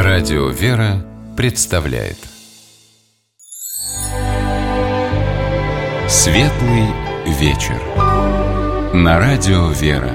Радио «Вера» представляет Светлый вечер на Радио «Вера».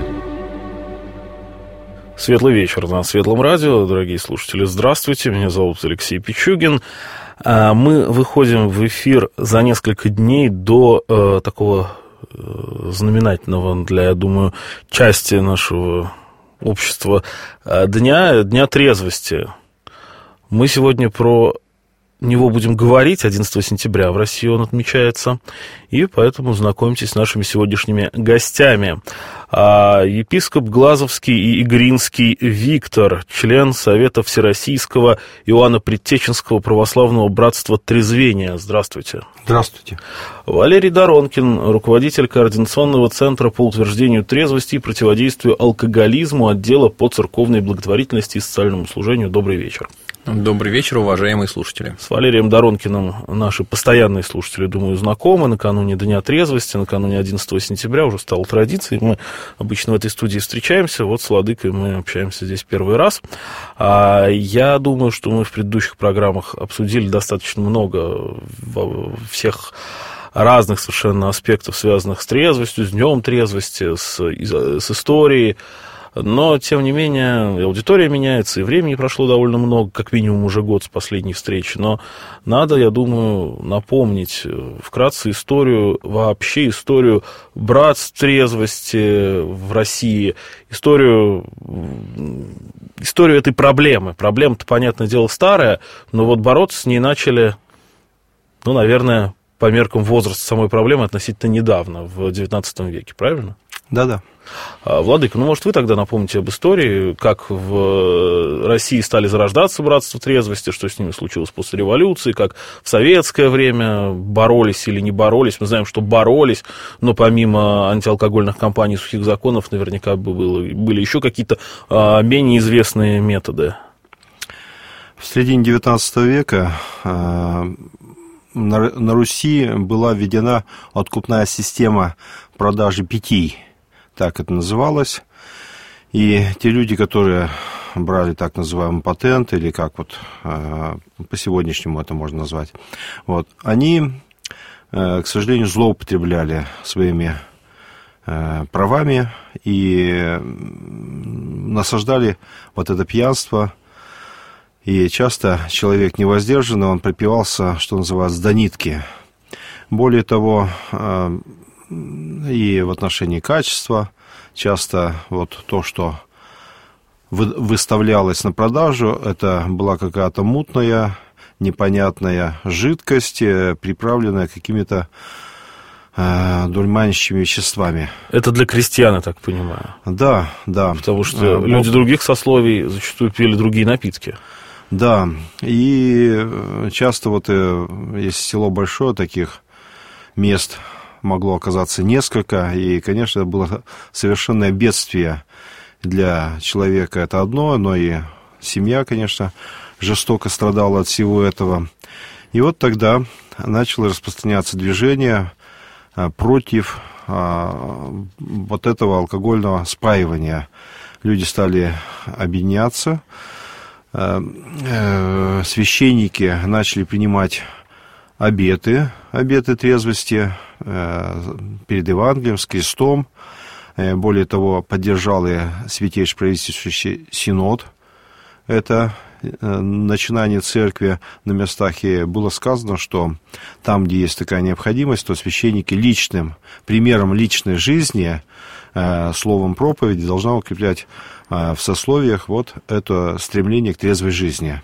Светлый вечер на Светлом радио. Дорогие слушатели, здравствуйте. Меня зовут Алексей Пичугин. Мы выходим в эфир за несколько дней до такого знаменательного для, я думаю, части нашего общества Дня трезвости. Мы сегодня про него будем говорить. 11 сентября в России он отмечается. И поэтому знакомьтесь с нашими сегодняшними гостями. Епископ Глазовский и Игринский Виктор, член Совета Всероссийского Иоанна Предтеченского православного братства Трезвения. Здравствуйте. Здравствуйте. Валерий Доронкин, руководитель Координационного центра по утверждению трезвости и противодействию алкоголизму отдела по церковной благотворительности и социальному служению. Добрый вечер. Добрый вечер, уважаемые слушатели. С Валерием Доронкиным наши постоянные слушатели, думаю, знакомы. Накануне Дня трезвости, накануне 11 сентября уже стало традицией. Мы обычно в этой студии встречаемся. Вот с владыкой мы общаемся здесь первый раз. Я думаю, что мы в предыдущих программах обсудили достаточно много всех разных совершенно аспектов, связанных с трезвостью, с Днем трезвости, с историей. Но, тем не менее, аудитория меняется, и времени прошло довольно много, как минимум уже год с последней встречи. Но надо, я думаю, напомнить вкратце вообще историю братств трезвости в России, историю этой проблемы. Проблема-то, понятное дело, старая, но вот бороться с ней начали, наверное, по меркам возраста самой проблемы относительно недавно, в XIX веке, правильно? Да-да. Владыка, может, вы тогда напомните об истории, как в России стали зарождаться братства трезвости, что с ними случилось после революции, как в советское время боролись или не боролись. Мы знаем, что боролись, но помимо антиалкогольных кампаний, сухих законов, наверняка были еще какие-то менее известные методы. В середине XIX века на Руси была введена откупная система продажи питий. Так это называлось. И те люди, которые брали так называемый патент, или как вот по-сегодняшнему это можно назвать, они, к сожалению, злоупотребляли своими правами и насаждали вот это пьянство. И часто человек невоздержанный, он пропивался, что называется, до нитки. Более того, и в отношении качества часто вот то, что выставлялось на продажу, это была какая-то мутная, непонятная жидкость, приправленная какими-то дурманящими веществами. Это для крестьян, я так понимаю. Да, да. Потому что люди других сословий зачастую пили другие напитки. Да, и часто если село большое, таких мест могло оказаться несколько, и, конечно, это было совершенное бедствие для человека, это одно, но и семья, конечно, жестоко страдала от всего этого. И вот тогда начало распространяться движение против вот этого алкогольного спаивания. Люди стали объединяться, священники начали принимать обеты трезвости перед Евангелием, с крестом. Более того, поддержал и Святейший правительствующий синод это начинание церкви на местах. И было сказано, что там, где есть такая необходимость, то священники примером личной жизни, словом проповеди должна укреплять в сословиях это стремление к трезвой жизни.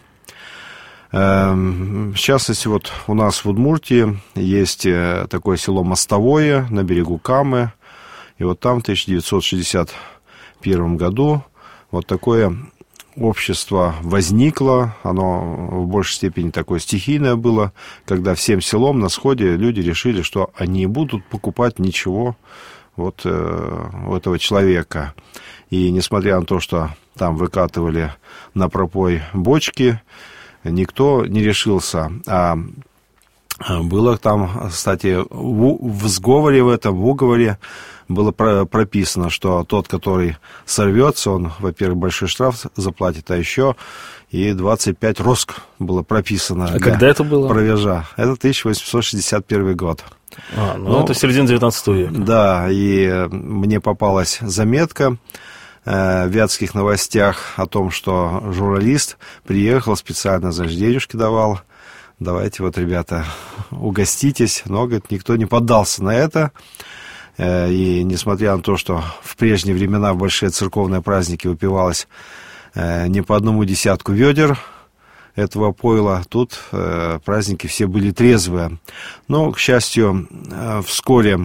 В частности, у нас в Удмуртии есть такое село Мостовое на берегу Камы, и там в 1961 году такое общество возникло, оно в большей степени такое стихийное было, когда всем селом на сходе люди решили, что они не будут покупать ничего у этого человека. И несмотря на то, что там выкатывали на пропой бочки, никто не решился. А Было там, кстати, в сговоре в этом, в уговоре было прописано, что тот, который сорвется, он, во-первых, большой штраф заплатит, а еще и 25 роск было прописано. А когда это было? Провежа. Это 1861 год. Ну, это середина 19 века. Да, и мне попалась заметка в Вятских новостях о том, что журналист приехал специально, значит, денежки давал. Давайте вот, ребята, угоститесь. Но, говорит, никто не поддался на это. И несмотря на то, что в прежние времена в большие церковные праздники выпивалось не по одному десятку ведер этого пойла, тут праздники все были трезвые. Но, к счастью, вскоре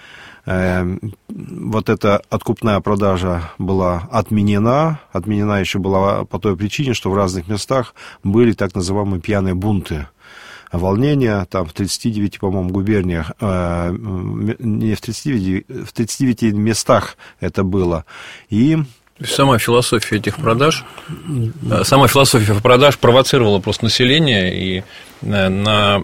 вот эта откупная продажа была отменена. Отменена еще была по той причине, что в разных местах были так называемые пьяные бунты. Волнения, там в 39, по-моему, губерниях, не в 39, в 39 местах это было. И сама философия этих продаж, провоцировала просто население и на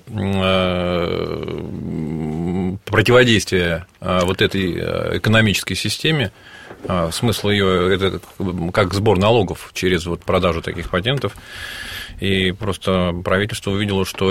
противодействие вот этой экономической системе. Смысл ее это как сбор налогов через вот продажу таких патентов. И просто правительство увидело, что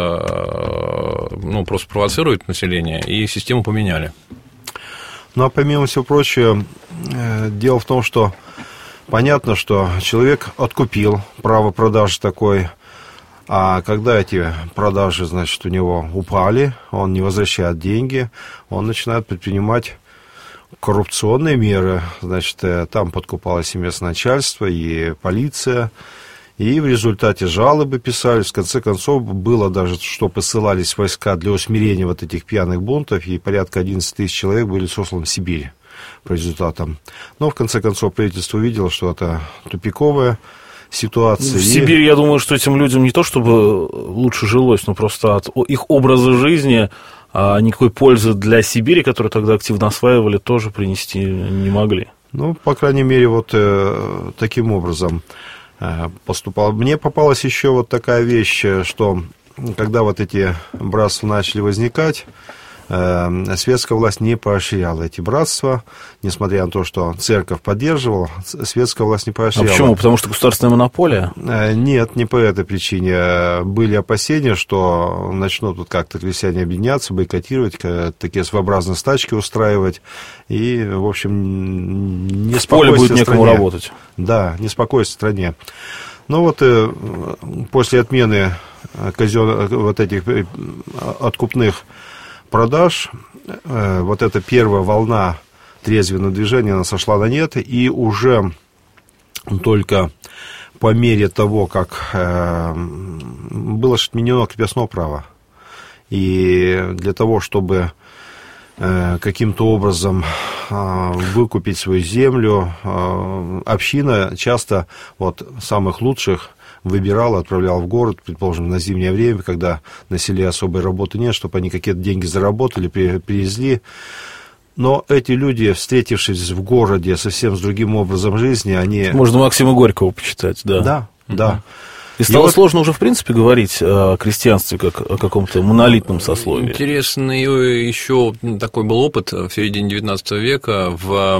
это просто провоцирует население, и систему поменяли. Ну, а помимо всего прочего, дело в том, что понятно, что человек откупил право продажи такой, а когда эти продажи, значит, у него упали, он не возвращает деньги, он начинает предпринимать коррупционные меры. Значит, там подкупалось и местное начальство, и полиция. И в результате жалобы писались, в конце концов, было даже, что посылались войска для усмирения вот этих пьяных бунтов, и порядка 11 тысяч человек были сосланы в Сибирь по результатам. Но, в конце концов, правительство увидело, что это тупиковая ситуация. В Сибири, я думаю, что этим людям не то чтобы лучше жилось, но просто от их образа жизни никакой пользы для Сибири, которую тогда активно осваивали, тоже принести не могли. Ну, по крайней мере, вот таким образом поступал. Мне попалась еще вот такая вещь, что когда вот эти братства начали возникать, светская власть не поощряла эти братства, несмотря на то, что церковь поддерживала, светская власть не поощряла. А почему? Потому что государственная монополия? Нет, не по этой причине. Были опасения, что начнут тут как-то крестьяне объединяться, бойкотировать, такие своеобразные стачки устраивать, и, в общем, неспокойствие в стране. В поле будет некому работать. Да, неспокойствие в стране. Ну вот после отмены вот этих откупных продаж, вот эта первая волна трезвенного движения, она сошла на нет, и уже только по мере того, как было отменено крепостное право, и для того, чтобы каким-то образом выкупить свою землю, община часто вот самых лучших выбирала, отправляла в город, предположим, на зимнее время, когда на селе особой работы нет, чтобы они какие-то деньги заработали, привезли. Но эти люди, встретившись в городе совсем с другим образом жизни, они... Можно Максима Горького почитать, да. Да, да. И стало сложно уже, в принципе, говорить о крестьянстве как о каком-то монолитном сословии. Интересный еще такой был опыт в середине XIX века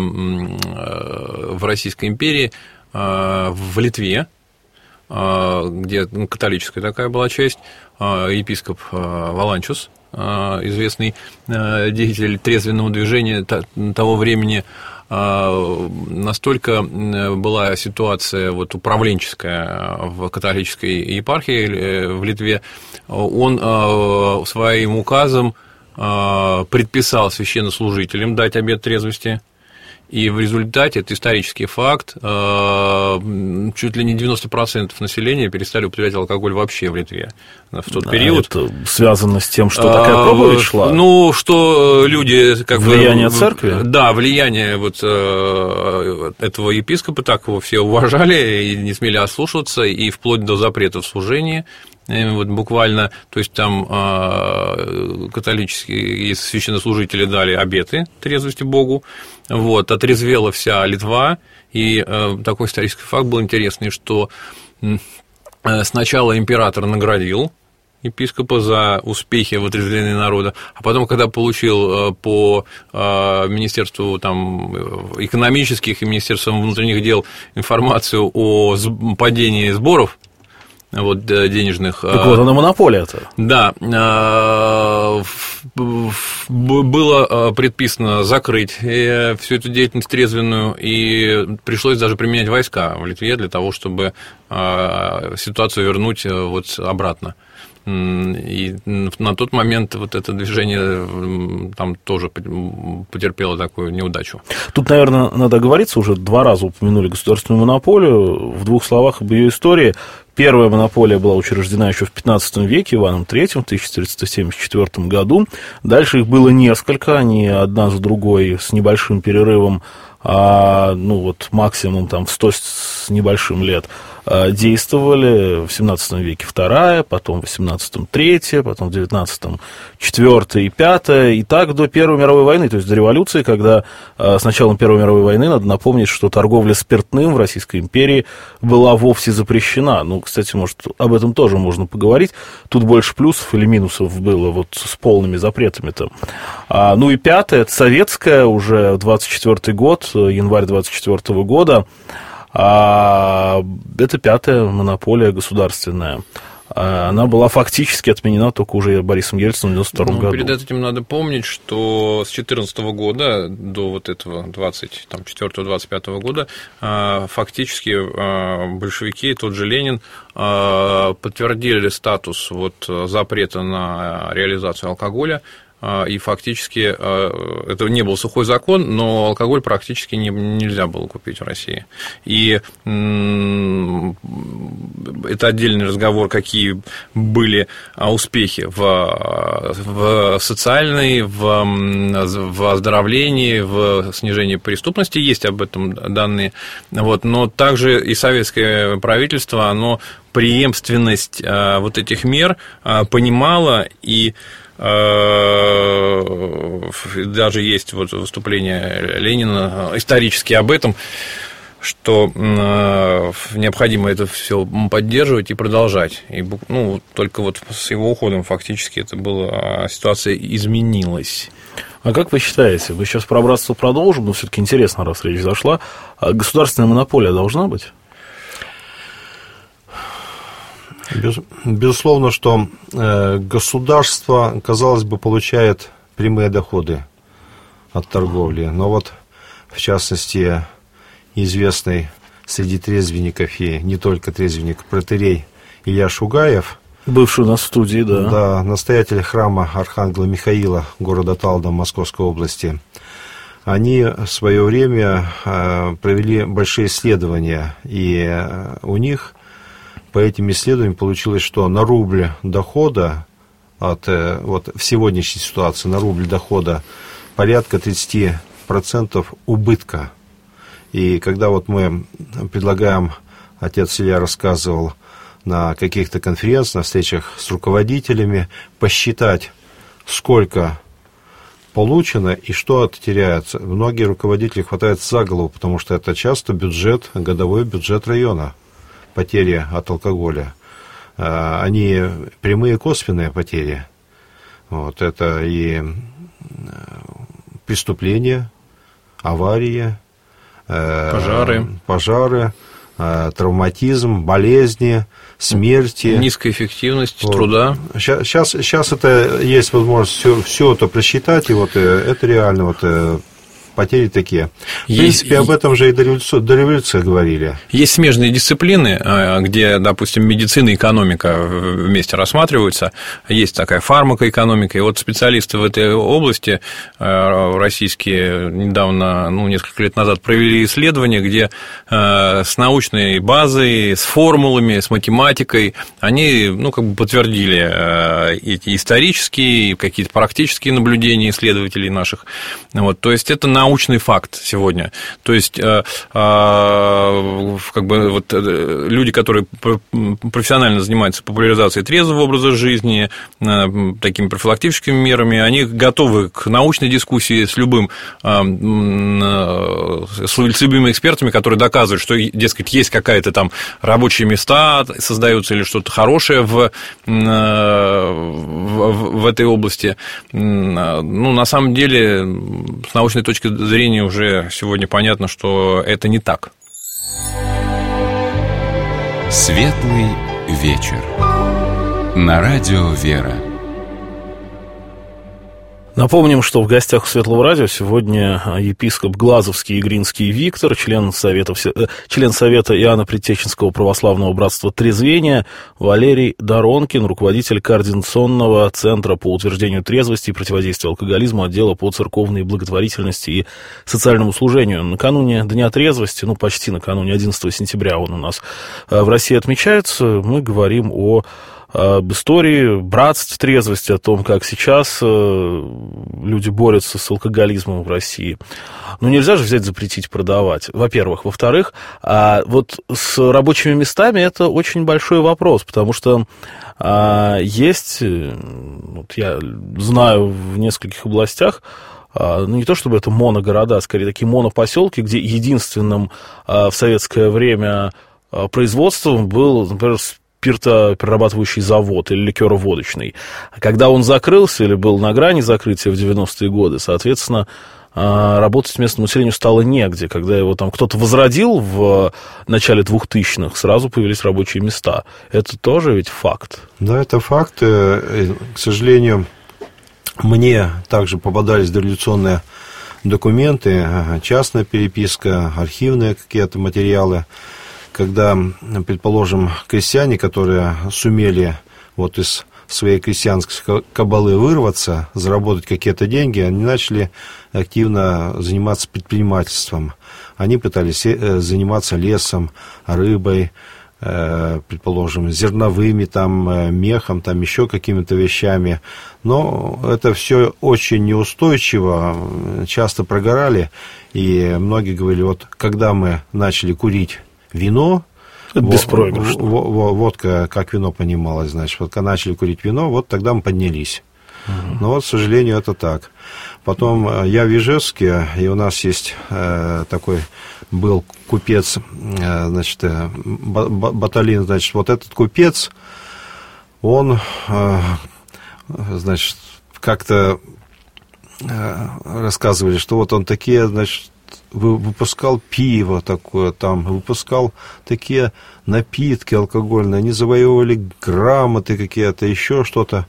в Российской империи, в Литве, где католическая такая была часть, епископ Валанчус, известный деятель трезвенного движения того времени, настолько была ситуация вот управленческая в католической епархии в Литве, он своим указом предписал священнослужителям дать обет трезвости. И в результате, это исторический факт, чуть ли не 90% населения перестали употреблять алкоголь вообще в Литве в тот период. Это связано с тем, что такая проповедь шла? Ну, что люди... Влияние церкви? Да, влияние вот этого епископа, так его все уважали и не смели ослушаться, и вплоть до запретов служения. Вот буквально, то есть там католические священнослужители дали обеты трезвости Богу, вот, отрезвела вся Литва, и такой исторический факт был интересный, что сначала император наградил епископа за успехи в отрезвлении народа, а потом, когда получил по Министерству там, экономических и Министерству внутренних дел информацию о падении сборов, вот, денежных. Так вот она монополия-то. Да, было предписано закрыть всю эту деятельность трезвенную, и пришлось даже применять войска в Литве для того, чтобы ситуацию вернуть вот обратно. И на тот момент вот это движение там тоже потерпело такую неудачу. Тут, наверное, надо оговориться, уже 2 раза упомянули государственную монополию. В 2 словах об ее истории. Первая монополия была учреждена еще в XV веке Иваном III в 1474 году. Дальше их было несколько, они одна за другой с небольшим перерывом, ну вот максимум там в 100 с небольшим лет действовали. В 17 веке 2, потом в 18 3, потом в 19 4 и 5, и так до Первой мировой войны, то есть до революции, когда с началом Первой мировой войны, надо напомнить, что торговля спиртным в Российской империи была вовсе запрещена. Ну, кстати, может, об этом тоже можно поговорить. Тут больше плюсов или минусов было вот с полными запретами-то. Ну и 5, это советская, уже 24 год, январь 24 года. Это 5-я монополия государственная. Она была фактически отменена только уже Борисом Ельциным в 1992 году. Перед этим надо помнить, что с 2014 года до вот этого 24-25 года фактически большевики, тот же Ленин, подтвердили статус вот запрета на реализацию алкоголя. И фактически это не был сухой закон, но алкоголь практически нельзя было купить в России. И это отдельный разговор, какие были успехи в социальной, в оздоровлении, в снижении преступности. Есть об этом данные. Вот. Но также и советское правительство, оно преемственность вот этих мер понимало, и даже есть вот выступление Ленина исторически об этом, что необходимо это все поддерживать и продолжать. И, ну, только вот с его уходом фактически это было, ситуация изменилась. А как вы считаете, мы сейчас про братство продолжим, но все-таки интересно, раз речь зашла, государственная монополия должна быть? Безусловно, что государство, казалось бы, получает прямые доходы от торговли, но вот, в частности, известный среди трезвенников и не только трезвенник протоиерей Илья Шугаев, бывший у нас в студии, да. Да, настоятель храма Архангела Михаила города Талдом Московской области, они в свое время провели большие исследования, и у них по этим исследованиям получилось, что на рубль дохода вот в сегодняшней ситуации на рубль дохода порядка 30% убытка. И когда вот мы предлагаем, отец Илья рассказывал, на каких-то конференциях, на встречах с руководителями, посчитать, сколько получено и что теряется. Многие руководители хватаются за голову, потому что это часто бюджет, годовой бюджет района, потери от алкоголя. Они прямые и косвенные потери. Вот, это и преступления, аварии, пожары, травматизм, болезни, смерти. Низкая эффективность труда. Сейчас это есть возможность все это просчитать, и вот это реально вот потери такие. В принципе, об этом же и до революции говорили. Есть смежные дисциплины, где, допустим, медицина и экономика вместе рассматриваются. Есть такая фармакоэкономика. И вот специалисты в этой области российские недавно, несколько лет назад провели исследование, где с научной базой, с формулами, с математикой они, подтвердили эти исторические, какие-то практические наблюдения исследователей наших. Вот, то есть это наука, научный факт сегодня. То есть, как бы вот люди, которые профессионально занимаются популяризацией трезвого образа жизни, такими профилактическими мерами, они готовы к научной дискуссии с любыми экспертами, которые доказывают, что, дескать, есть какая-то там рабочие места создаются или что-то хорошее в этой области. Ну, на самом деле, с научной точки зрения уже сегодня понятно, что это не так. Светлый вечер. На радио «Вера». Напомним, что в гостях у Светлого радио сегодня епископ Глазовский Игринский Виктор, член Совета Иоанна Предтеченского православного братства Трезвения, Валерий Доронкин, руководитель Координационного центра по утверждению трезвости и противодействию алкоголизму отдела по церковной благотворительности и социальному служению. Накануне Дня трезвости, почти накануне 11 сентября он у нас в России отмечается, мы говорим об истории братств трезвости, о том, как сейчас люди борются с алкоголизмом в России. Нельзя же взять, запретить продавать, во-первых. Во-вторых, вот с рабочими местами это очень большой вопрос, потому что есть, я знаю в нескольких областях, не то чтобы это моногорода, а скорее такие монопоселки, где единственным в советское время производством был, например, спиртоперерабатывающий завод или ликероводочный. Когда он закрылся или был на грани закрытия в 90-е годы, соответственно, работать местному населению стало негде. Когда его там кто-то возродил в начале 2000-х, сразу появились рабочие места. Это тоже ведь факт. Да, это факт. К сожалению, мне также попадались дореволюционные документы, частная переписка, архивные какие-то материалы, когда, предположим, крестьяне, которые сумели вот из своей крестьянской кабалы вырваться, заработать какие-то деньги, они начали активно заниматься предпринимательством. Они пытались заниматься лесом, рыбой, предположим, зерновыми, мехом, еще какими-то вещами. Но это все очень неустойчиво, часто прогорали, и многие говорили, вот когда мы начали курить вино, беспроигрышно. Водка как вино понималась, значит, вот когда начали курить вино, вот тогда мы поднялись. Но вот, к сожалению, это так. Потом я в Ижевске, и у нас есть такой был купец, значит, Баталин, значит, вот этот купец, он, значит, как-то рассказывали, что вот он такие, значит, выпускал пиво такое выпускал такие напитки алкогольные, они завоевывали грамоты какие-то, еще что-то.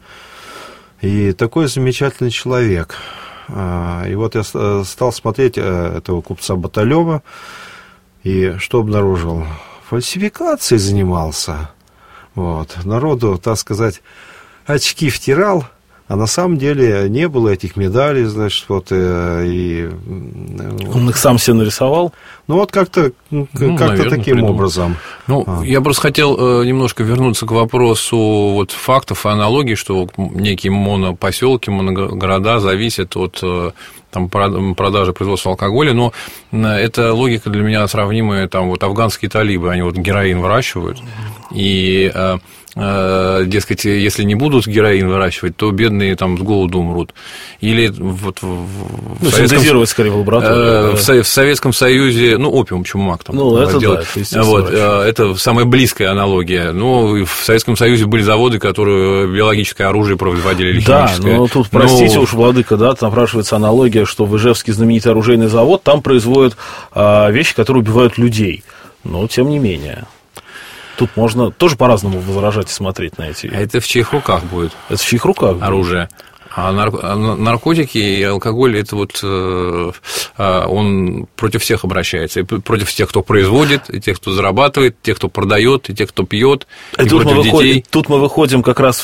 И такой замечательный человек. И вот я стал смотреть этого купца Баталева, и что обнаружил? Фальсификацией занимался. Вот. Народу, так сказать, очки втирал, а на самом деле не было этих медалей, значит, вот, и... Он их сам себе нарисовал? Как-то наверное, таким образом. Я просто хотел немножко вернуться к вопросу вот фактов и аналогий, что некие монопоселки, моногорода зависят от продажи, производства алкоголя, но эта логика для меня сравнимая, афганские талибы, они героин выращивают, и... дескать, если не будут героин выращивать, то бедные с голоду умрут. Или вот синтезировать скорее в лаборатории. В Советском Союзе, опиум, чумак это делать. Да, это самая близкая аналогия. В Советском Союзе были заводы, которые биологическое оружие производили или химическое. Да, тут, простите уж, владыка, напрашивается аналогия, что в Ижевске знаменитый оружейный завод, там производят вещи, которые убивают людей. Но, тем не менее... Тут можно тоже по-разному возражать и смотреть на эти... А это в чьих руках будет? Это в чьих руках будет? Оружие. А наркотики и алкоголь, это он против всех обращается. И против тех, кто производит, и тех, кто зарабатывает, тех, кто продает, и тех, кто пьет, и против детей. Тут мы выходим как раз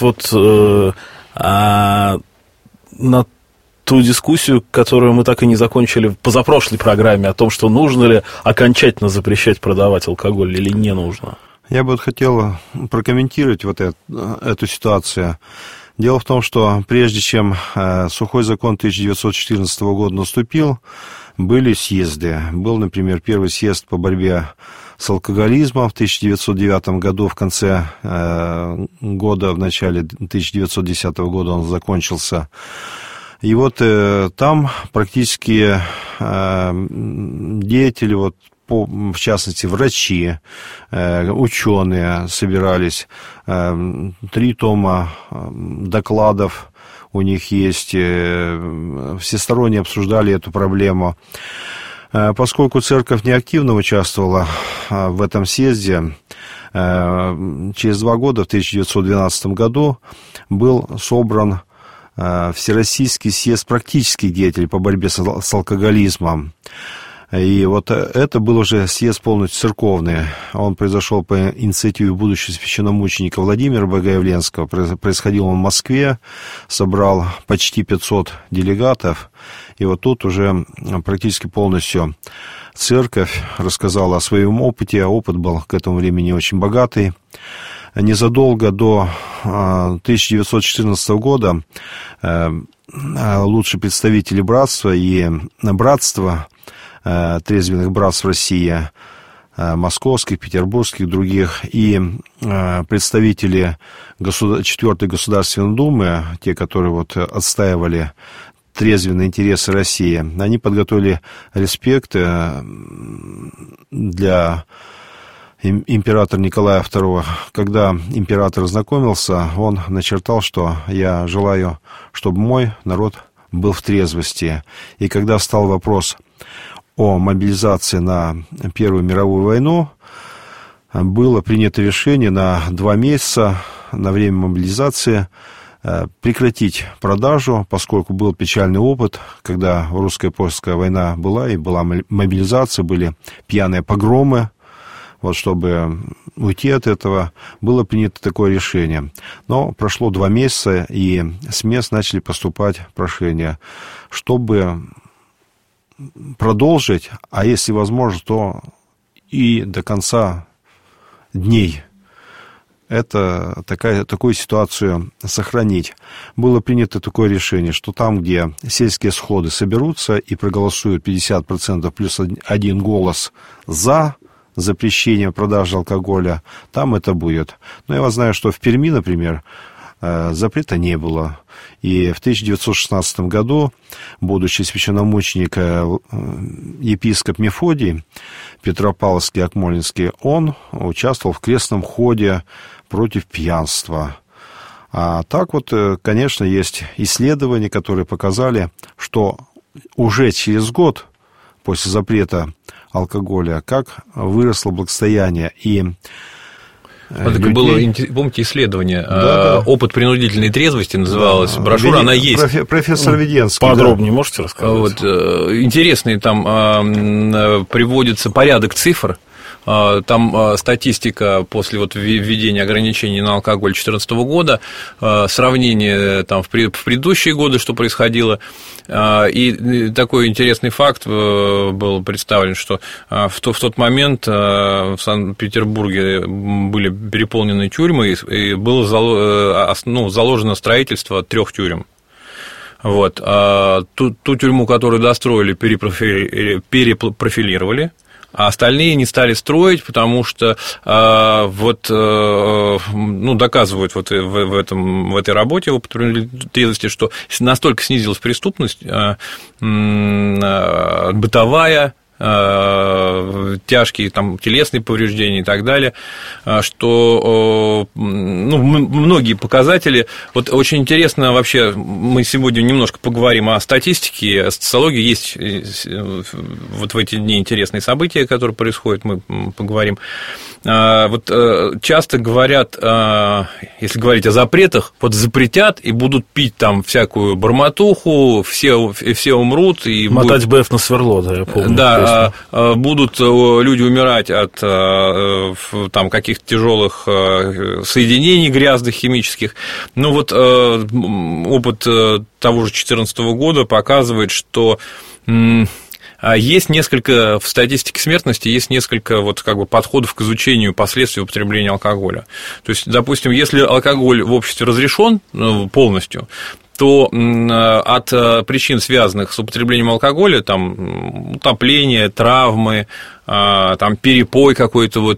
на ту дискуссию, которую мы так и не закончили в позапрошлой программе, о том, что нужно ли окончательно запрещать продавать алкоголь или не нужно. Я бы хотел прокомментировать эту ситуацию. Дело в том, что прежде чем сухой закон 1914 года наступил, были съезды. Был, например, первый съезд по борьбе с алкоголизмом в 1909 году, в конце года, в начале 1910 года он закончился. И вот там практически деятели, вот, в частности, врачи, ученые собирались, 3 тома докладов у них есть, всесторонне обсуждали эту проблему. Поскольку церковь неактивно участвовала в этом съезде, через 2 года, в 1912 году, был собран Всероссийский съезд практических деятелей по борьбе с алкоголизмом. И вот это был уже съезд полностью церковный. Он произошел по инициативе будущего священномученика Владимира Богоявленского. Происходил он в Москве, собрал почти 500 делегатов. И вот тут уже практически полностью церковь рассказала о своем опыте. А опыт был к этому времени очень богатый. Незадолго до 1914 года лучшие представители братства и братства, трезвенных братств России, московских, петербургских, других, и представители 4-й Государственной Думы, те, которые вот отстаивали трезвенные интересы России, они подготовили респект для императора Николая II. Когда император знакомился, он начертал, что я желаю, чтобы мой народ был в трезвости. И когда встал вопрос о мобилизации на Первую мировую войну, было принято решение на 2 месяца на время мобилизации прекратить продажу, поскольку был печальный опыт, когда русско-польская война была, и была мобилизация, были пьяные погромы. Вот чтобы уйти от этого, было принято такое решение. Но прошло 2 месяца, и с мест начали поступать прошения, чтобы продолжить, а если возможно, то и до конца дней такую ситуацию сохранить. Было принято такое решение, что там, где сельские сходы соберутся и проголосуют 50% плюс 1 голос за запрещение продажи алкоголя, там это будет. Но я вот знаю, что в Перми, например, запрета не было. И в 1916 году будущий священномученик епископ Мефодий Петропавловский, Акмолинский, он участвовал в крестном ходе против пьянства. А так вот, конечно, есть исследования, которые показали, что уже через год после запрета алкоголя, как выросло благосостояние. И вот людей... было, помните, исследование, да. «Опыт принудительной трезвости» называлась, брошюра, она есть. Профессор Веденский. Подробнее можете рассказать? Вот, интересный там приводится порядок цифр. Там статистика после вот введения ограничений на алкоголь 2014 года, сравнение там в предыдущие годы, что происходило. И такой интересный факт был представлен, что в тот момент в Санкт-Петербурге были переполнены тюрьмы, и было заложено строительство 3 тюрем. Вот. Ту тюрьму, которую достроили, перепрофилировали. А остальные не стали строить, потому что доказывают вот в этой работе опыт трезвости, что настолько снизилась преступность бытовая, тяжкие там телесные повреждения и так далее, что многие показатели. Вот очень интересно вообще, мы сегодня немножко поговорим о статистике, о социологии. Есть вот в эти дни интересные события, которые происходят, мы поговорим. Вот часто говорят, если говорить о запретах, вот запретят и будут пить там всякую бормотуху, все умрут. И мотать БФ на сверло, да, я помню. Да, будут люди умирать от там каких-то тяжелых соединений грязных, химических. Ну вот опыт того же 2014 года показывает, что есть несколько, в статистике смертности есть несколько вот как бы подходов к изучению последствий употребления алкоголя. То есть, допустим, если алкоголь в обществе разрешен полностью, то от причин, связанных с употреблением алкоголя, там, утопление, травмы, там, перепой какой-то, вот,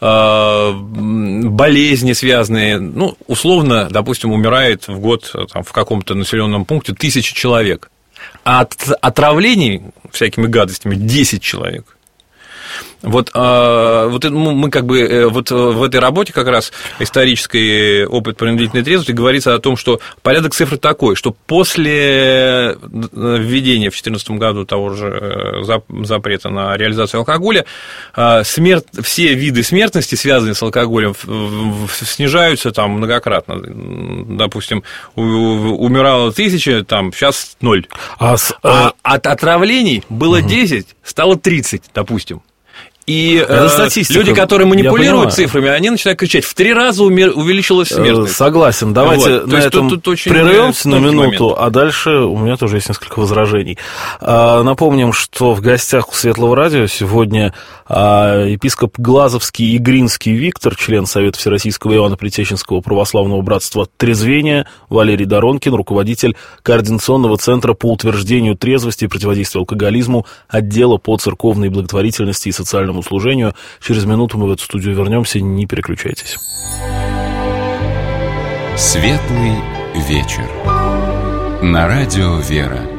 болезни связанные, ну, условно, допустим, умирает в год там, в каком-то населенном пункте 1000 человек, а от отравлений всякими гадостями 10 человек. Вот мы как бы вот в этой работе как раз исторический опыт принудительной трезвости говорится о том, что порядок цифр такой, что после введения в 2014 году того же запрета на реализацию алкоголя все виды смертности, связанные с алкоголем, снижаются там многократно. Допустим, умирало 1000, там сейчас 0. А от отравлений было 10, стало 30, допустим. И люди, которые манипулируют цифрами, они начинают кричать: в 3 раза увеличилась смертность. Согласен. Давайте на этом прервемся на минуту, а дальше у меня тоже есть несколько возражений. Напомним, что в гостях у Светлого радио сегодня епископ Глазовский и Гринский Виктор, член Совета Всероссийского Иоанно-Предтеченского православного братства «Трезвение», Валерий Доронкин, руководитель Координационного центра по утверждению трезвости и противодействию алкоголизму, отдела по церковной благотворительности и социальному служению. Через минуту мы в эту студию вернемся, не переключайтесь. Светлый вечер. На радио «Вера».